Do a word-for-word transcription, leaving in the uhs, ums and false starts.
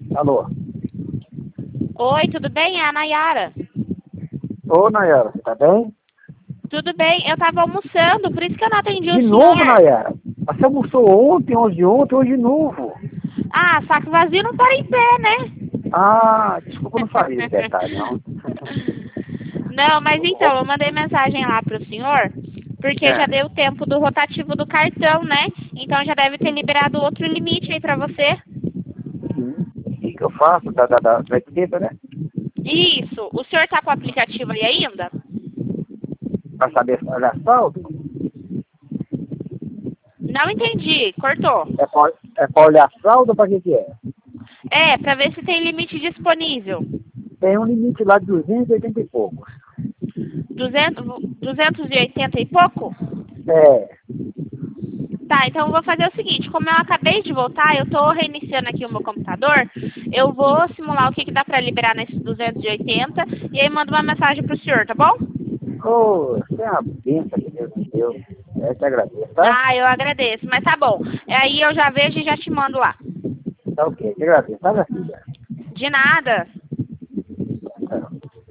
Alô? Oi, tudo bem? É a Nayara. Ô, Nayara, você tá bem? Tudo bem, eu tava almoçando, por isso que eu não atendi De o novo, senhor. Nayara? Você almoçou ontem, hoje de ontem, hoje de novo. Ah, saco vazio não para em pé, né? Ah, desculpa, eu não sabia esse detalhe, não. Não, mas então, eu mandei mensagem lá pro senhor, porque já É. deu o tempo do rotativo do cartão, né? Então já deve ter liberado outro limite aí pra você. Uhum. O que que eu faço da, da, da, da etiqueta, né? Isso, o senhor tá com o aplicativo aí ainda? Pra saber se olha saldo. Não entendi, cortou. É pra, é pra olhar saldo ou pra que que é? É, pra ver se tem limite disponível. Tem um limite lá de duzentos e oitenta e poucos. duzentos, duzentos e oitenta e pouco? É. Tá, então eu vou fazer o seguinte, como eu acabei de voltar, eu tô reiniciando aqui o meu computador, eu vou simular o que, que dá pra liberar nesses duzentos e oitenta e aí mando uma mensagem pro senhor, tá bom? Ô, você é uma bênção que Deus me deu. Eu te agradeço, tá? Ah, eu agradeço, mas tá bom. Aí eu já vejo e já te mando lá. Tá ok, te agradeço, tá, minha filha? De nada.